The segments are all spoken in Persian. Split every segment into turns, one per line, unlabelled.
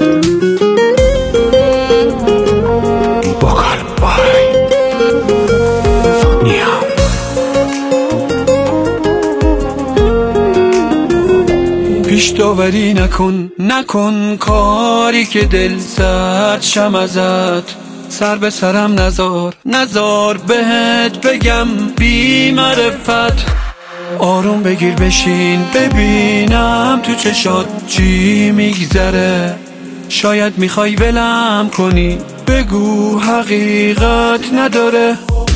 پیش داوری نکن کاری که دل زد شم ازت. سر به سرم نزار بهت بگم بی معرفت. آروم بگیر بشین ببینم تو چشات چی میگذره. شاید میخوای ولم کنی بگو حقیقت نداره.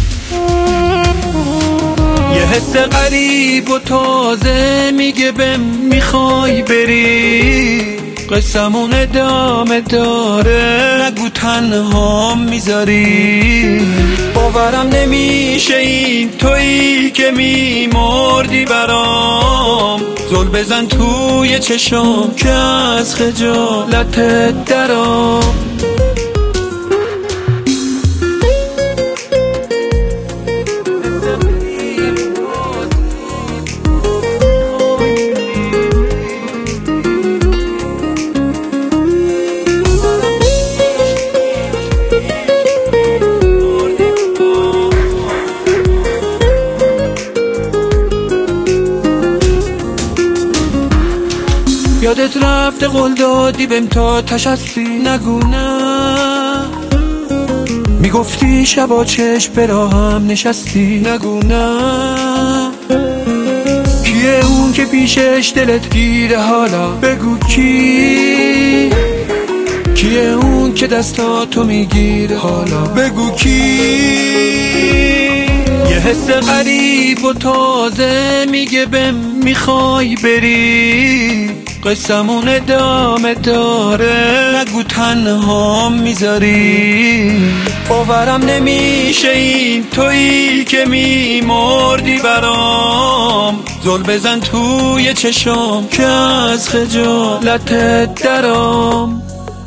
یه حس غریب و تازه میگه بهم میخوای بری. قصمون ادامه داره نگو تنهام میذاری. باورم نمیشه این تویی که میمردی برام. زل بزن توی چشام که از خجالتت درام. یادت رفته قول دادی بهم تا تشستی نگو نه. میگفتی شبا چشم به راهم نشستی نگو نه. کیه اون که پیشش دلت گیره حالا بگو کیه اون که دستاتو میگیره حالا بگو کی. یه حس غریب و تازه میگه بهم میخوای بری. قصمون ادامه داره نگو تنهام میذاری. باورم نمیشه این تویی که میمردی برام. زل بزن توی چشام که از خجالتت درام.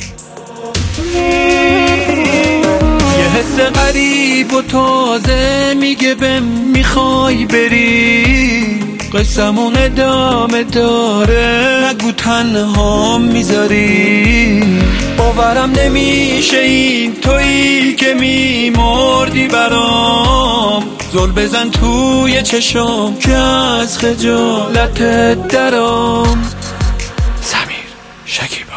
یه حس غریب و تازه میگه بهم میخوای بری. قصمون ادامه داره نگو تنهام میذاری. باورم نمیشه این تویی که میمردی برام. زل بزن توی چشام که از خجالتت درام. سمیر شکیب.